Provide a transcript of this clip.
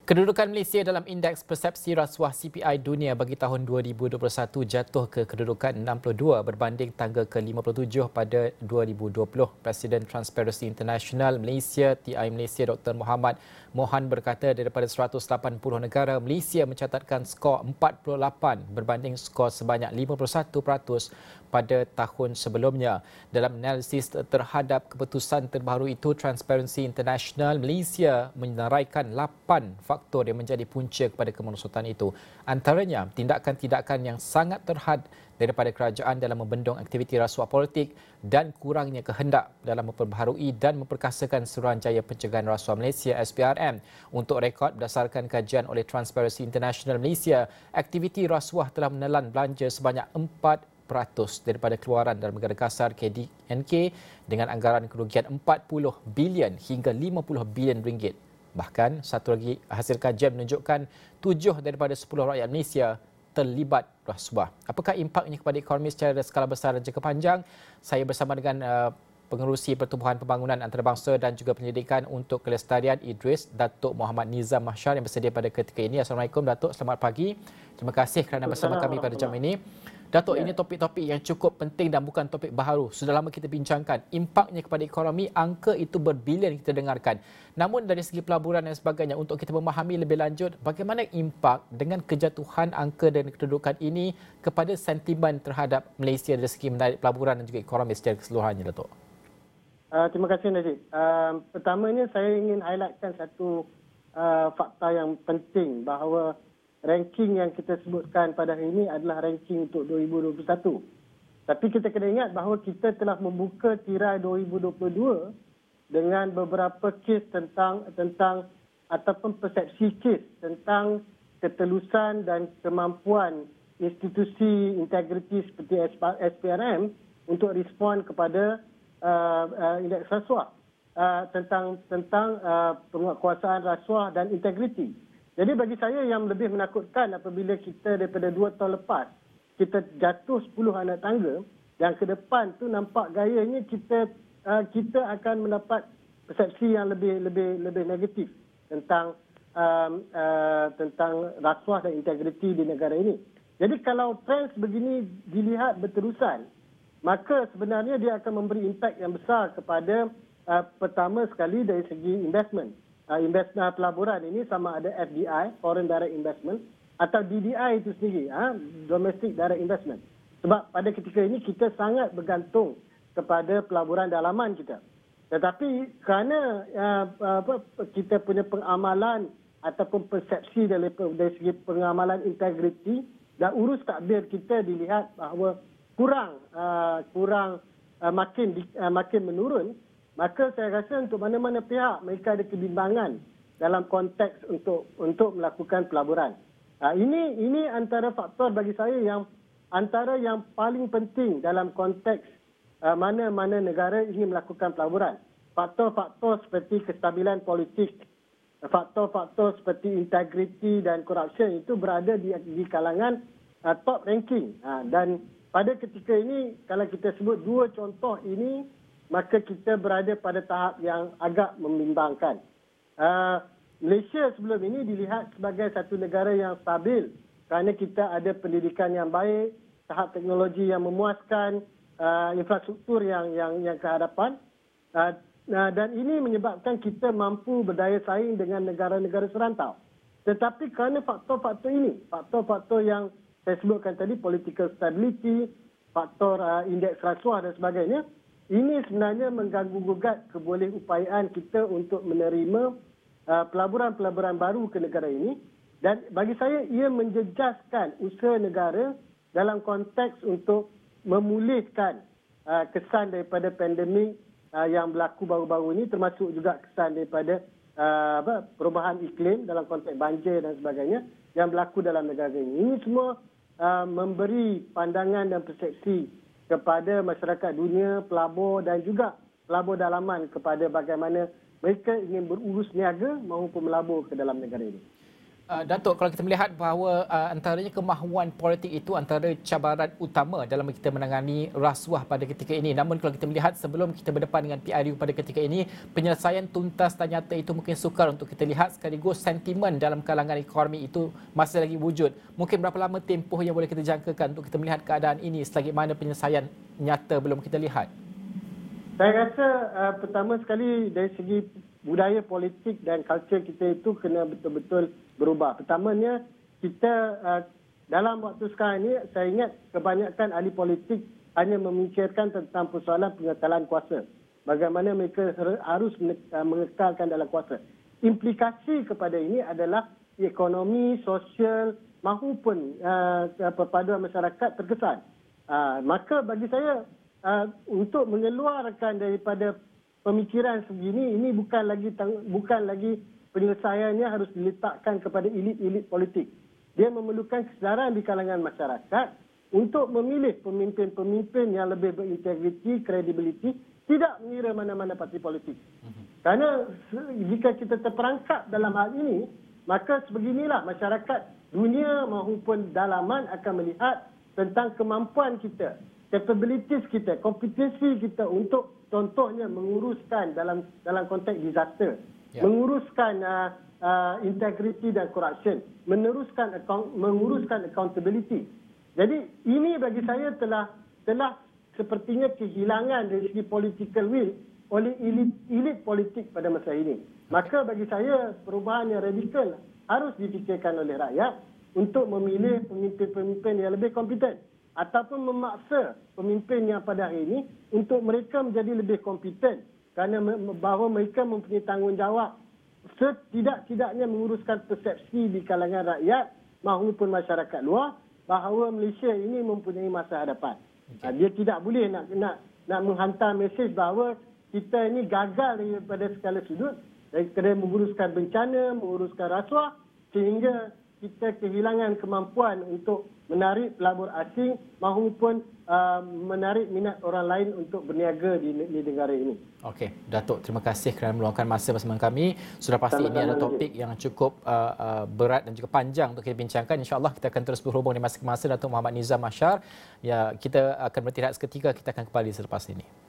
Kedudukan Malaysia dalam Indeks Persepsi Rasuah CPI Dunia bagi tahun 2021 jatuh ke kedudukan 62 berbanding tangga ke-57 pada 2020. Presiden Transparency International Malaysia TI Malaysia Dr. Muhammad Mohan berkata daripada 180 negara, Malaysia mencatatkan skor 48 berbanding skor sebanyak 51% pada tahun sebelumnya. Dalam analisis terhadap keputusan terbaru itu, Transparency International Malaysia meneraikan 8 faktor yang menjadi punca kepada kemerosotan itu. Antaranya, tindakan-tindakan yang sangat terhad daripada kerajaan dalam membendung aktiviti rasuah politik dan kurangnya kehendak dalam memperbaharui dan memperkasakan Suruhanjaya Pencegahan Rasuah Malaysia SPRM. Untuk rekod, berdasarkan kajian oleh Transparency International Malaysia, aktiviti rasuah telah menelan belanja sebanyak 4% daripada keluaran dalam negara kasar KDNK dengan anggaran kerugian 40 bilion hingga 50 bilion ringgit. Bahkan, satu lagi hasil kajian menunjukkan 7 daripada 10 rakyat Malaysia terlibat rasuah. Apakah impaknya kepada ekonomi secara skala besar dan jangka panjang? Saya bersama dengan Pengerusi Pertubuhan Pembangunan Antarabangsa dan juga Penyelidikan untuk Kelestarian Idris, Datuk Muhammad Nizam Mahsyar yang bersedia pada ketika ini. Assalamualaikum Datuk, selamat pagi. Terima kasih kerana bersama kami pada jam ini. Datuk, ini topik-topik yang cukup penting dan bukan topik baharu. Sudah lama kita bincangkan. Impaknya kepada ekonomi, angka itu berbilion kita dengarkan. Namun dari segi pelaburan dan sebagainya, untuk kita memahami lebih lanjut, bagaimana impak dengan kejatuhan angka dan kedudukan ini kepada sentimen terhadap Malaysia dari segi menarik pelaburan dan juga ekonomi secara keseluruhannya, Datuk? Terima kasih, Najib. Pertamanya, saya ingin highlightkan satu fakta yang penting bahawa ranking yang kita sebutkan pada hari ini adalah ranking untuk 2021. Tapi kita kena ingat bahawa kita telah membuka tirai 2022 dengan beberapa kes tentang ataupun persepsi kes tentang ketelusan dan kemampuan institusi integriti seperti SPRM untuk respon kepada indeks rasuah, tentang penguatkuasaan rasuah dan integriti. Jadi bagi saya yang lebih menakutkan apabila kita daripada 2 tahun lepas kita jatuh 10 anak tangga, yang ke depan tu nampak gayanya kita akan mendapat persepsi yang lebih negatif tentang rasuah dan integriti di negara ini. Jadi kalau trend begini dilihat berterusan, maka sebenarnya dia akan memberi impak yang besar kepada pertama sekali dari segi investment. Investment pelaburan ini sama ada FDI, Foreign Direct Investment, atau DDI itu sendiri, Domestic Direct Investment. Sebab pada ketika ini kita sangat bergantung kepada pelaburan dalaman kita. Tetapi kerana kita punya pengamalan ataupun persepsi dari segi pengamalan integriti dan urus takbir kita dilihat bahawa makin menurun, maka saya rasa untuk mana-mana pihak mereka ada kebimbangan dalam konteks untuk melakukan pelaburan. Ini antara faktor bagi saya yang paling penting dalam konteks mana-mana negara ingin melakukan pelaburan. Faktor-faktor seperti kestabilan politik, faktor-faktor seperti integriti dan corruption itu berada di kalangan top ranking. Dan pada ketika ini, kalau kita sebut 2 contoh ini, maka kita berada pada tahap yang agak membimbangkan. Malaysia sebelum ini dilihat sebagai satu negara yang stabil kerana kita ada pendidikan yang baik, tahap teknologi yang memuaskan, infrastruktur yang kehadapan. Dan ini menyebabkan kita mampu berdaya saing dengan negara-negara serantau. Tetapi kerana faktor-faktor ini, faktor-faktor yang saya sebutkan tadi, political stability, faktor indeks rasuah dan sebagainya, ini sebenarnya mengganggu-gugat kebolehan kita untuk menerima pelaburan-pelaburan baru ke negara ini. Dan bagi saya, ia menjejaskan usaha negara dalam konteks untuk memulihkan kesan daripada pandemik yang berlaku baru-baru ini, termasuk juga kesan daripada perubahan iklim dalam konteks banjir dan sebagainya yang berlaku dalam negara ini. Ini semua memberi pandangan dan persepsi kepada masyarakat dunia, pelabur dan juga pelabur dalaman kepada bagaimana mereka ingin berurus niaga maupun melabur ke dalam negara ini. Datuk, kalau kita melihat bahawa antaranya kemahuan politik itu antara cabaran utama dalam kita menangani rasuah pada ketika ini. Namun kalau kita melihat sebelum kita berdepan dengan PRU pada ketika ini, penyelesaian tuntas dan nyata itu mungkin sukar untuk kita lihat, sekaligus sentimen dalam kalangan ekonomi itu masih lagi wujud. Mungkin berapa lama tempoh yang boleh kita jangkakan untuk kita melihat keadaan ini selagi mana penyelesaian nyata belum kita lihat? Saya rasa pertama sekali dari segi budaya politik dan culture kita itu kena betul-betul berubah. Pertamanya, kita dalam waktu sekarang ini, saya ingat kebanyakan ahli politik hanya memikirkan tentang persoalan pengekalan kuasa. Bagaimana mereka harus mengekalkan dalam kuasa. Implikasi kepada ini adalah ekonomi, sosial mahupun perpaduan masyarakat terkesan. Maka bagi saya, untuk mengeluarkan daripada pemikiran segini, ini bukan lagi penyelesaiannya harus diletakkan kepada elit-elit politik. Dia memerlukan kesedaran di kalangan masyarakat untuk memilih pemimpin-pemimpin yang lebih berintegriti, kredibiliti, tidak mengira mana-mana parti politik. Kerana jika kita terperangkap dalam hal ini, maka sebeginilah masyarakat dunia maupun dalaman akan melihat tentang kemampuan kita, capabilities kita, kompetensi kita untuk contohnya menguruskan dalam konteks disaster, menguruskan integriti dan corruption, menguruskan accountability. Jadi ini bagi saya telah sepertinya kehilangan dari segi political will oleh elit politik pada masa ini. Maka bagi saya perubahan yang radikal harus difikirkan oleh rakyat untuk memilih pemimpin-pemimpin yang lebih kompeten, ataupun memaksa pemimpin yang pada hari ini untuk mereka menjadi lebih kompeten kerana bahawa mereka mempunyai tanggungjawab setidak-tidaknya menguruskan persepsi di kalangan rakyat maupun masyarakat luar bahawa Malaysia ini mempunyai masa hadapan. Dia tidak boleh nak menghantar mesej bahawa kita ini gagal daripada segala sudut, daripada menguruskan bencana, menguruskan rasuah, sehingga kita kehilangan kemampuan untuk menarik pelabur asing maupun menarik minat orang lain untuk berniaga di negara ini. Okey, Datuk, terima kasih kerana meluangkan masa bersama kami. Sudah pasti ini adalah topik yang cukup berat dan juga panjang untuk kita bincangkan. InsyaAllah kita akan terus berhubung di masa ke masa. Datuk Muhammad Nizam Ashar. Ya, kita akan berhenti seketika, kita akan kembali selepas ini.